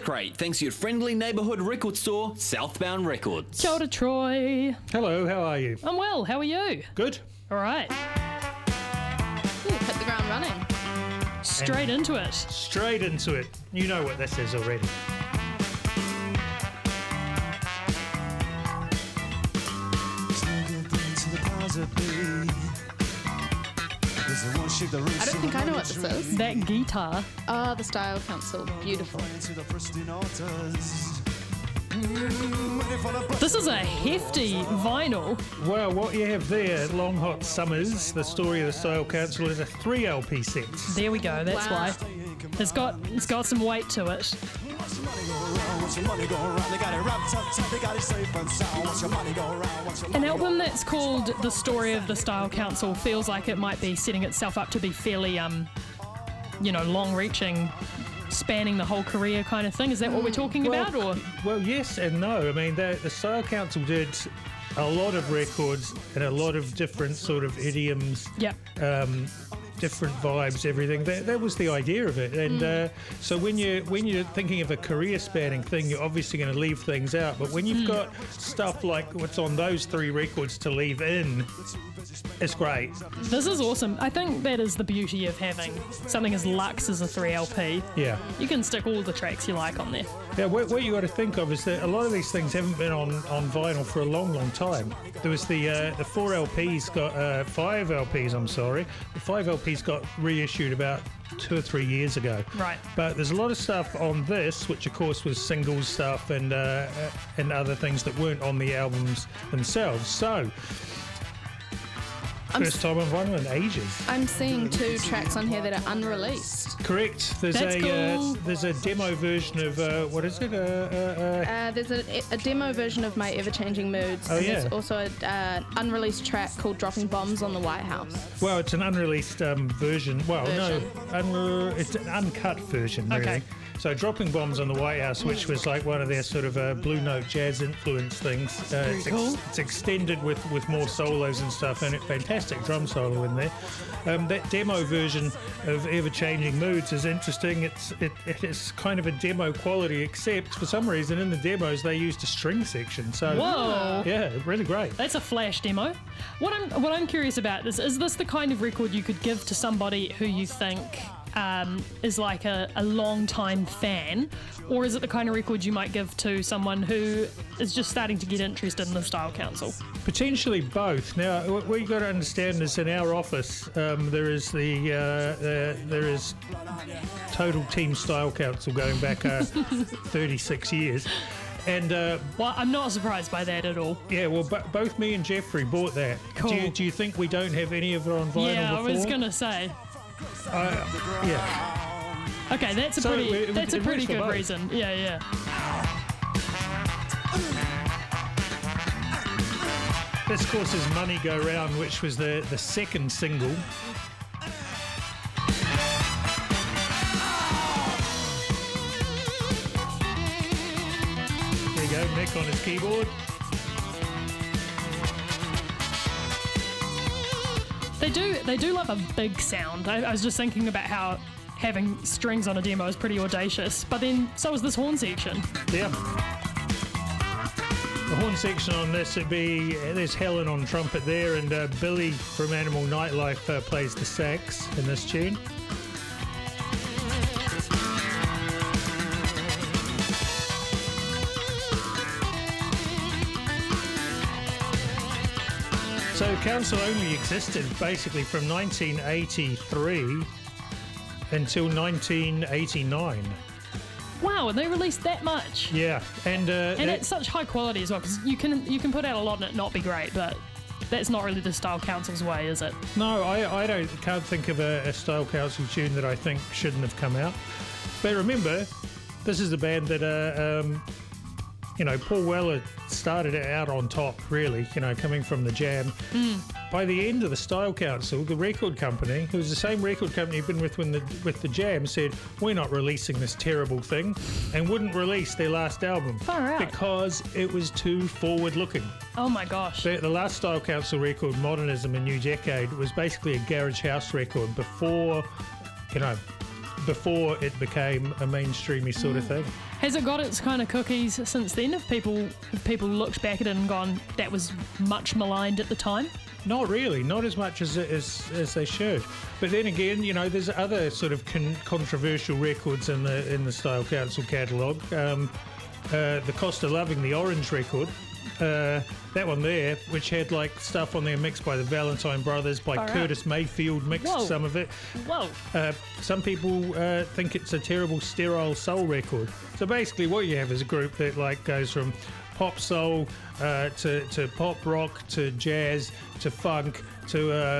Click Rate, thanks to your friendly neighbourhood record store, Southbound Records. Kia ora, Troy. Hello, how are you? I'm well, how are you? Good. All right, Ooh, hit the ground running. straight into it. Straight into it. You know what this is already. I don't think I know what this is. That guitar. Oh, the Style Council. Beautiful. This is a hefty vinyl. Well, what you have there, Long Hot Summers, the story of the Style Council, is a 3 LP set. There we go, that's Wow. why. It's got some weight to it. An album that's called The Story of the Style Council feels like it might be setting itself up to be fairly, long-reaching, spanning the whole career kind of thing. Is that what we're talking about? Or Well, yes and no. I mean, the Style Council did a lot of records and a lot of different sort of idioms. Yep. Different vibes, everything. That was the idea of it. And so when you're thinking of a career spanning thing, you're obviously going to leave things out. But when you've got stuff like what's on those 3 records to leave in, it's great. This is awesome. I think that is the beauty of having something as luxe as a 3LP. Yeah. You can stick all the tracks you like on there. Yeah, what you got to think of is that a lot of these things haven't been on vinyl for a long, long time. There was the 4 LPs got 5 LPs. I'm sorry, the 5 LPs got reissued about 2 or 3 years ago. Right. But there's a lot of stuff on this, which of course was singles stuff and other things that weren't on the albums themselves. So. First time on vinyl in ages. I'm seeing 2 tracks on here that are unreleased. Correct. There's That's cool. there's a demo version of what is it? There's a demo version of My Ever-Changing Moods. Oh, and yeah. There's also an unreleased track called Dropping Bombs on the White House. Well, it's an unreleased version. Well, no, it's an uncut version, really. Okay. So Dropping Bombs on the White House, which was like one of their sort of Blue Note jazz influence things. Cool. It's extended with more solos and stuff, and a fantastic drum solo in there. That demo version of Ever Changing Moods is interesting. It is kind of a demo quality, except for some reason in the demos they used a string section. So Whoa. yeah, really great. That's a flash demo. What I'm curious about is this the kind of record you could give to somebody who you think is like a long-time fan, or is it the kind of record you might give to someone who is just starting to get interested in the Style Council? Potentially both. Now, what you got to understand is in our office there is Total Team Style Council going back 36 years. And Well, I'm not surprised by that at all. yeah, well, both me and Jeffrey bought that. Cool. Do you think we don't have any of it on vinyl Yeah, before? I was gonna say. Yeah. Okay, that's a So pretty it works for good both. reason. Yeah. This, of course, is Money Go Round, which was the second single. There you go, Nick on his keyboard. They do love a big sound. I was just thinking about how having strings on a demo is pretty audacious, but then so is this horn section. Yeah. The horn section on this would be, there's Helen on trumpet there, and Billy from Animal Nightlife plays the sax in this tune. So Council only existed basically from 1983 until 1989. Wow, and they released that much. Yeah, and It's such high quality as well, because you can put out a lot and it not be great, but that's not really the Style Council's way, is it? no, I can't think of a Style Council tune that I think shouldn't have come out. But remember, this is a band that Paul Weller started it out on top, really, coming from the Jam. By the end of the Style Council, the record company, who was the same record company you've been with with the Jam, said, we're not releasing this terrible thing, and wouldn't release their last album. Far out. Because it was too forward-looking. Oh my gosh. The last Style Council record, Modernism, A New Decade, was basically a garage house record before, before it became a mainstreamy sort of thing. Has it got its kind of cookies since then? Have people looked back at it and gone, that was much maligned at the time? Not really, not as much as they should. But then again, there's other sort of controversial records in the Style Council catalogue. The Cost of Loving, the Orange record, that one there, which had like stuff on there mixed by the Valentine Brothers, by All right. Curtis Mayfield mixed Whoa. some of it. Whoa. Some people think it's a terrible sterile soul record. So basically what you have is a group that like goes from pop soul to pop rock to jazz to funk to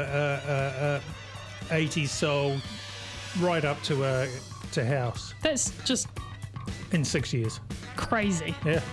80s soul right up to house That's just in 6 years. crazy. Yeah.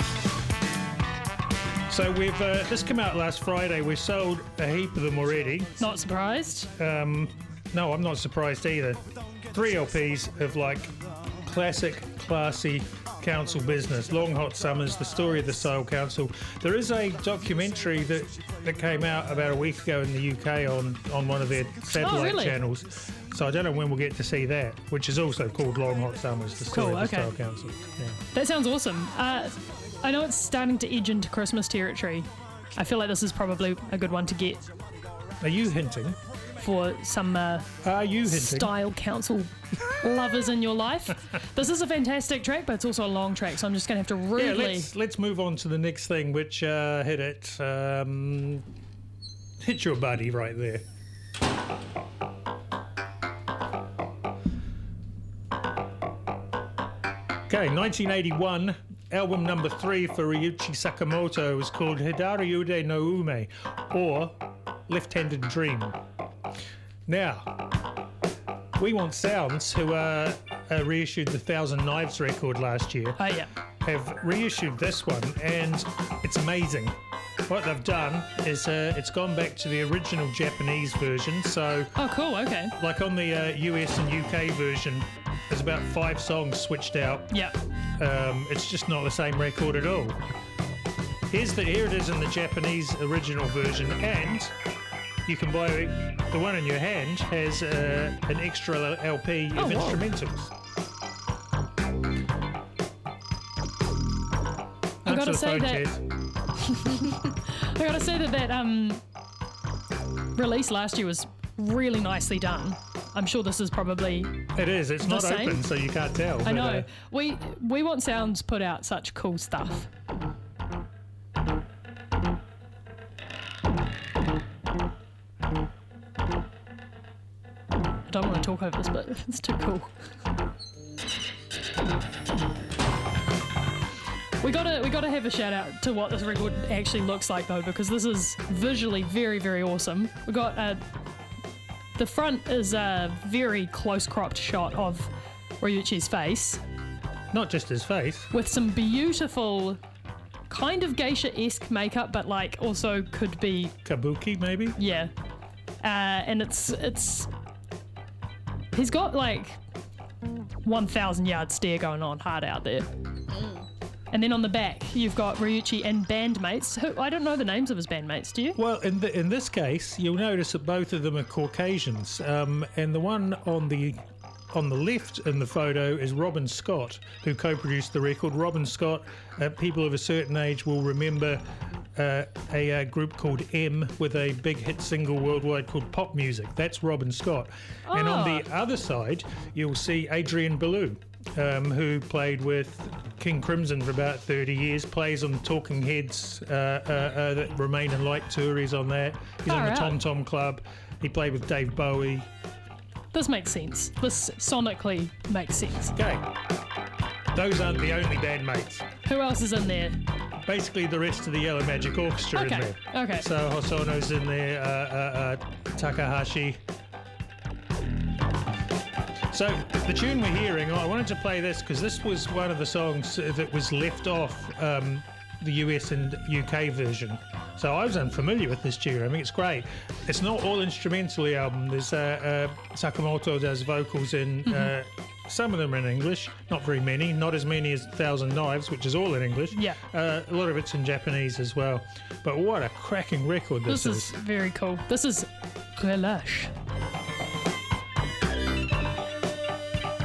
So we've this came out last Friday. We've sold a heap of them already. Not surprised. No, I'm not surprised either. 3 LPs of like classic, classy council business. Long Hot Summers, the story of the Style Council. There is a documentary that came out about a week ago in the UK on one of their satellite really? channels. So I don't know when we'll get to see that, which is also called Long Hot Summers, the story Cool, of the okay. Style Council. Yeah. That sounds awesome. I know it's starting to edge into Christmas territory. I feel like this is probably a good one to get Are you hinting? for some Are you hinting? Style Council lovers in your life. This is a fantastic track, but it's also a long track, so I'm just going to have to Yeah, rudely... let's move on to the next thing, which hit your buddy right there. Okay, 1981, album number 3 for Ryuichi Sakamoto was called Hidaryude no Ume, or Left-Handed Dream. Now, We Want Sounds, who reissued the Thousand Knives record last year, Oh, yeah. have reissued this one, and it's amazing. What they've done is it's gone back to the original Japanese version. So, Oh, cool, okay. like on the US and UK version, there's about 5 songs switched out. Yeah. It's just not the same record at all. Here it is in the Japanese original version, and you can buy the one in your hand has an extra LP of Oh, wow. instrumentals. I Answer gotta the say phone, that- Tess. I gotta say that release last year was really nicely done. I'm sure this is probably... It is. It's not same? open, so you can't tell. I but, know. We Want Sounds put out such cool stuff. I don't want to talk over this, but it's too cool. We gotta have a shout out to what this record actually looks like though, because this is visually very, very awesome. We got the front is a very close cropped shot of Ryuichi's face not just his face. with some beautiful kind of geisha-esque makeup, but like also could be Kabuki, maybe? yeah. And it's he's got like 1,000 yard stare going on hard out there. And then on the back, you've got Ryuichi and bandmates. Who I don't know the names of his bandmates. Do you? Well, in this case, you'll notice that both of them are Caucasians, and the one on the left in the photo is Robin Scott, who co-produced the record. Robin Scott, people of a certain age will remember a group called M with a big hit single worldwide called Pop Music. That's Robin Scott. And on the other side, you'll see Adrian Belew, who played with King Crimson for about 30 years, plays on Talking Heads, that Remain and Light tour. He's on that. He's on the Alright. Tom Tom Club. He played with Dave Bowie. This makes sense. This sonically makes sense. Okay. Those aren't the only bandmates. Who else is in there? Basically, the rest of the Yellow Magic Orchestra in Okay, there. okay. So Hosono's in there, Takahashi. So the tune we're hearing, I wanted to play this because this was one of the songs that was left off the US and UK version. So I was unfamiliar with this tune. I mean, it's great. It's not all instrumental, the album. There's Sakamoto does vocals in some of them are in English, not very many, not as many as Thousand Knives, which is all in English. Yeah. A lot of it's in Japanese as well. But what a cracking record this This is very cool. This is Gulash.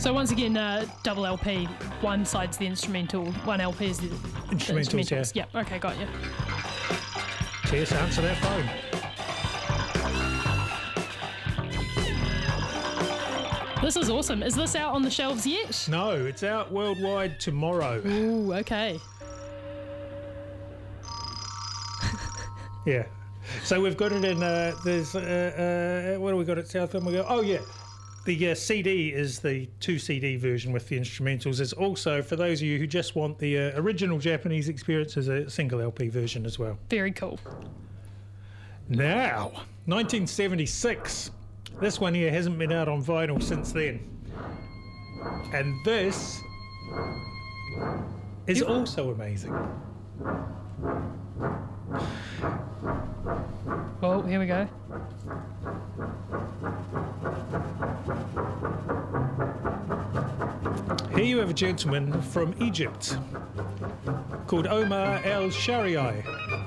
So once again, double LP, one side's the instrumental, one LP is the Instrumentals, instrumentals. Yeah. Okay, got you. Tess, answer that phone. This is awesome. Is this out on the shelves yet? No, it's out worldwide tomorrow. Ooh, okay. Yeah. So we've got it in, there's, what do we got at Southend? We go, oh yeah, the CD is the 2 CD version with the instrumentals. There's also, for those of you who just want the original Japanese experience, there's a single LP version as well. Very cool. Now, 1976. This one here hasn't been out on vinyl since then. And this is also amazing. Well, here we go. Here you have a gentleman from Egypt called Omar El Shariai.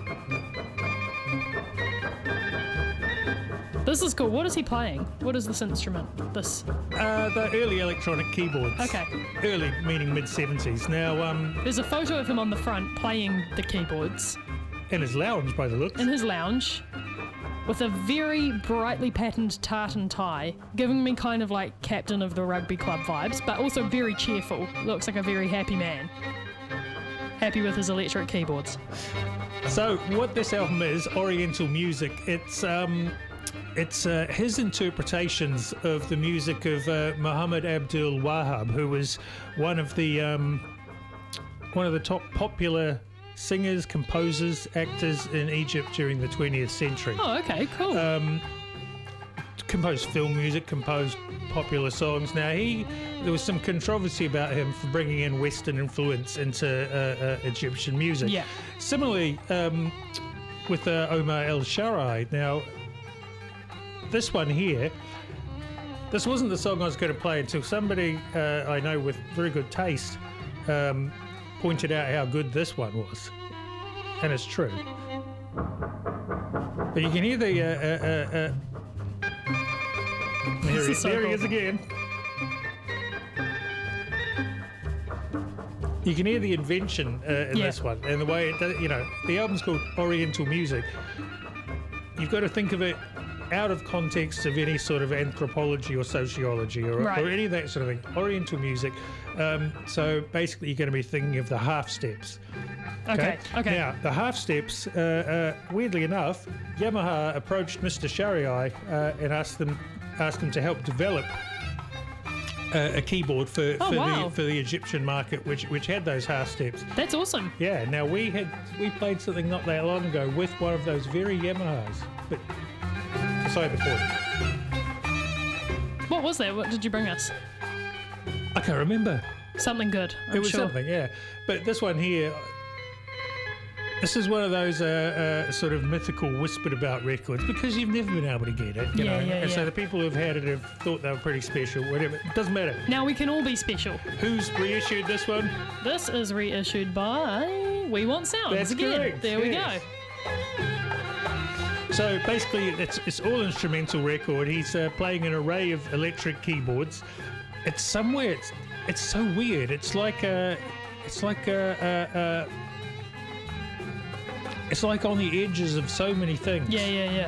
This is cool. What is he playing? What is this instrument? This. The early electronic keyboards. Okay. Early meaning mid-70s. Now, There's a photo of him on the front playing the keyboards in his lounge by the looks. in his lounge with a very brightly patterned tartan tie, giving me kind of like captain of the rugby club vibes, but also very cheerful. Looks like a very happy man. Happy with his electric keyboards. So what this album is, Oriental Music, it's his interpretations of the music of Muhammad Abdul Wahab, who was one of the top popular singers, composers, actors in Egypt during the 20th century. Oh, okay, cool. Composed film music, composed popular songs. Now there was some controversy about him for bringing in Western influence into Egyptian music. Yeah. Similarly, with Omar El Shariai. Now, this one here, this wasn't the song I was going to play until somebody I know with very good taste pointed out how good this one was. And it's true. But you can hear the... This is so there he cool. is again. You can hear the invention in Yeah. this one, and the way it does, the album's called Oriental Music. You've got to think of it out of context of any sort of anthropology or sociology or any of that sort of thing. Oriental music. So basically, you're going to be thinking of the half steps. Okay. Now, the half steps, weirdly enough, Yamaha approached Mr. Shariai and asked him to help develop a keyboard for the Egyptian market, which had those half steps. That's awesome. Yeah. Now we played something not that long ago with one of those very Yamahas, but beside the point. What was that? What did you bring us? I can't remember. Something good, I'm It was sure. something, yeah. But this one here, this is one of those sort of mythical whispered about records because you've never been able to get it. You know? And so the people who've had it have thought they were pretty special, whatever. It doesn't matter. Now we can all be special. Who's reissued this one? This is reissued by We Want Sounds That's again. correct, There we yes. go. So basically, it's all instrumental record. He's playing an array of electric keyboards. It's somewhere. It's so weird. It's like it's like on the edges of so many things. Yeah.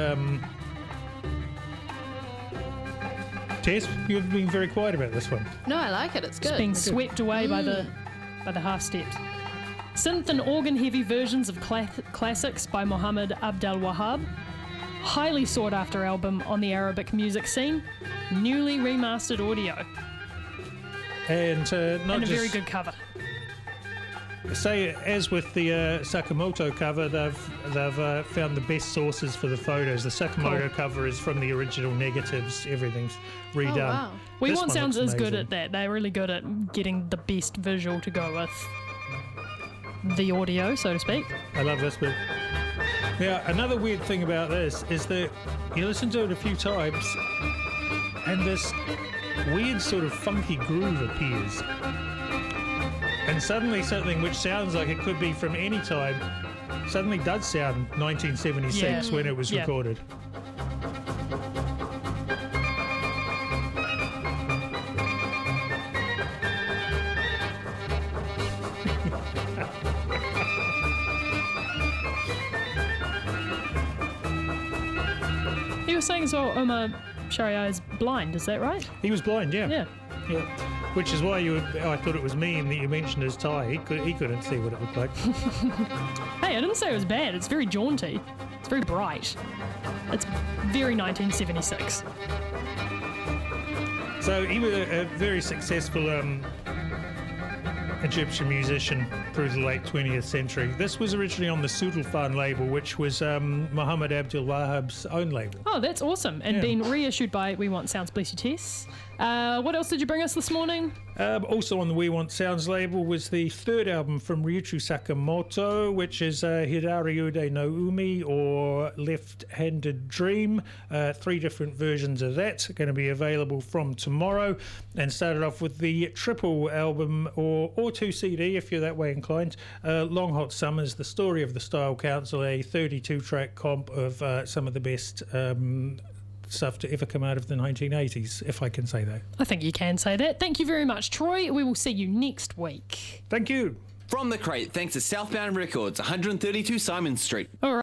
Tess, you've been very quiet about this one. No, I like it. It's It's good. being swept away by the half steps. Synth and organ heavy versions of classics by Muhammad Abdul Wahab. Highly sought after album on the Arabic music scene. Newly remastered audio. And And not a just very good cover. say, as with the Sakamoto cover, they've found the best sources for the photos. The Sakamoto cover is from the original negatives. Everything's redone. Oh, wow. We This Want one Sounds looks is good amazing. at that. They're really good at getting the best visual to go with the audio, so to speak. I love this bit. Now, another weird thing about this is that you listen to it a few times and this weird sort of funky groove appears. And suddenly something which sounds like it could be from any time suddenly does sound 1976 when it was Yeah. recorded. were saying as well, Omar Shariah is blind, is that right? He was blind, yeah. Yeah. Yeah. Which is why I thought it was mean that you mentioned his tie. He couldn't see what it looked like. Hey, I didn't say it was bad. It's very jaunty. It's very bright. It's very 1976. So he was a very successful Egyptian musician through the late 20th century. This was originally on the Sultan label, which was Muhammad Abdul Wahhab's own label. Oh, that's awesome. And being reissued by We Want Sounds, Bless You Tess. What else did you bring us this morning? Also on the We Want Sounds label was the third album from Ryuichi Sakamoto, which is Hidariude no Umi, or Left-Handed Dream. 3 different versions of that are going to be available from tomorrow. And started off with the triple album, or 2 CD if you're that way inclined, Long Hot Summers, The Story of the Style Council, a 32-track comp of some of the best stuff to ever come out of the 1980s, if I can say that. I think you can say that. Thank you very much, Troy. We will see you next week. Thank you. From the crate, thanks to Southbound Records, 132 Simon Street. All right.